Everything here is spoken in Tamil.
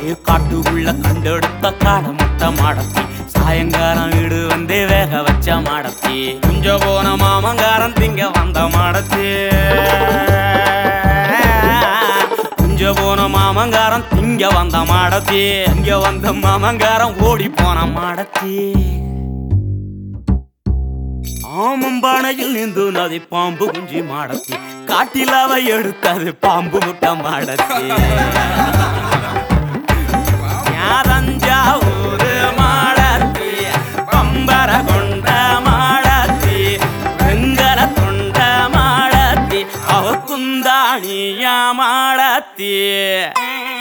காட்டுக்குள்ள கண்டெடுத்த காடை முட்டை மாடத்தி சாயங்காலம் வீடு வந்தே வேக வச்ச மாடத்தி குஞ்ச போன மாமங்காரன் திங்க வந்த மாடத்தி குஞ்ச போன மாமங்காரன் திங்க வந்த மாடத்தி இங்க வந்த மாமங்காரன் ஓடி போன மாடத்தி ஆமம்பானையில் நின்று நதி பாம்பு குஞ்சி மாடத்தி காட்டில் அவ எடுத்தது பாம்பு முட்டை மாடத்தி தஞ்சாவூர் மாடத்தி பம்பர கொண்ட மாடத்தி வெங்கல தொண்ட மாடத்தி அவ குந்தாணியா மாடத்தி